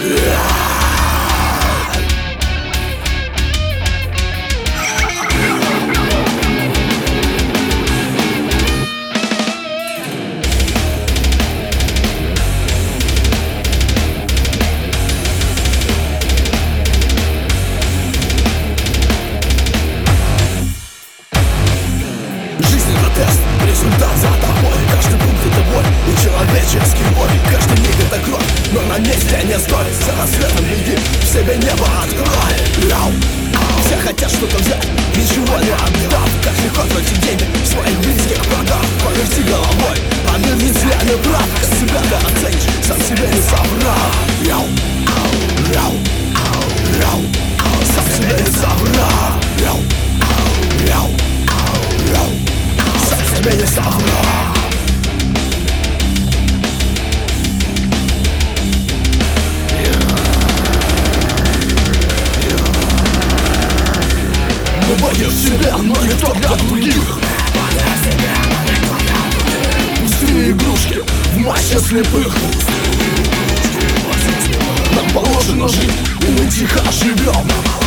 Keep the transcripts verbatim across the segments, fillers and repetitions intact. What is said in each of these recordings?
Тест, результат за тобой. Каждый пункт это боль и человеческий бой. Каждый миг это кровь, но на месте не стой. За рассветом беги, в себе небо открой. Яу. Все хотят что-то взять, ничего не отдав. Как легко тратить деньги, своих близких продав. Поверти головой, поверь, если я не прав. Как себя ты оценишь, сам себе не соврал. Яу, яу, яу, сам себе не соврал. Яу, яу, яу, сам себе не соврал. Мы боги в себя, но не только других. Пустые игрушки в массе слепых. Нам положено жить, и мы тихо живем.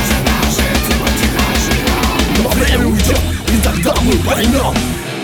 Но время уйдет, и тогда мы поймем.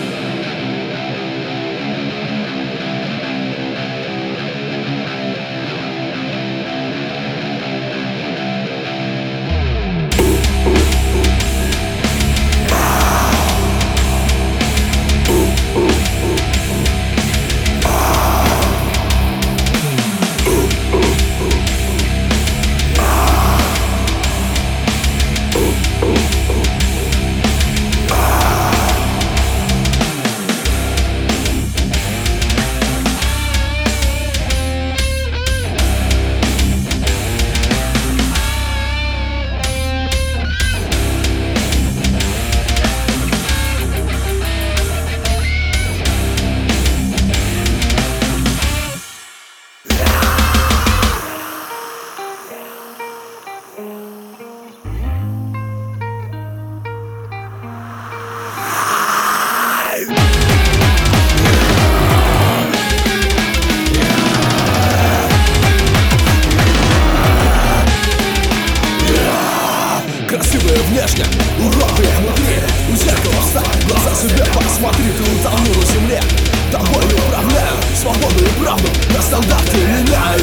Красивые внешне, уродные внутри. У зеркала встань, глаза себе посмотри. Ты утонул на земле, тобой управляют. Свободу и правду на стандарты меняют.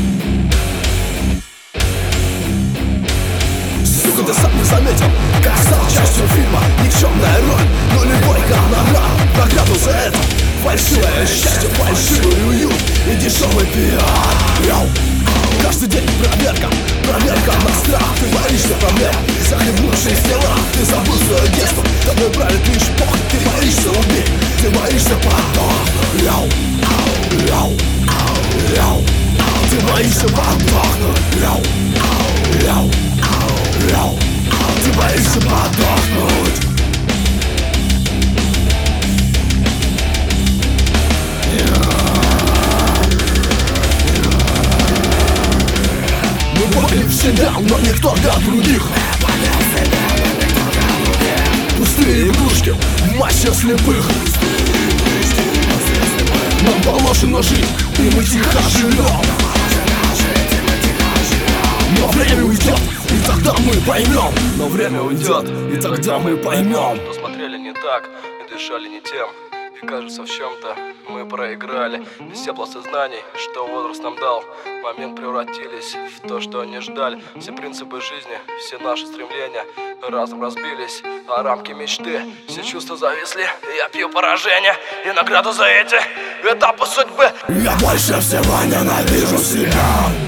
Сука, ты сам не заметил, как стал частью фильма. Никчемная роль, но любой гонорар. Награду за это фальшивое счастье, фальшивый уют и дешевый пиар. Йоу. Каждый день проверка, проверка на страх. Ты боишься проблем, захлебнувшись в делах. Ты забыл свое детство, тобой правит лишь Бог. Ты боишься убить, ты боишься подохнуть. Яу, яу, яу. Ты боишься подохнуть. Яу, яу, яу. Ты боишься подохнуть. Мы боги в себя, но не кто для других. Пустые игрушки в массе слепых. Нам положено жить, и мы тихо живем. Но время уйдет, и тогда мы поймем. Но время уйдет, и тогда мы поймем. То смотрели не так, и дышали не тем. И кажется, в чем-то мы проиграли. Все пласты знаний, что возраст нам дал, момент превратились в то, что они ждали. Все принципы жизни, все наши стремления разом разбились, а рамки мечты, все чувства зависли. И я пью поражение и награду за эти этапы судьбы. Я больше всего ненавижу себя.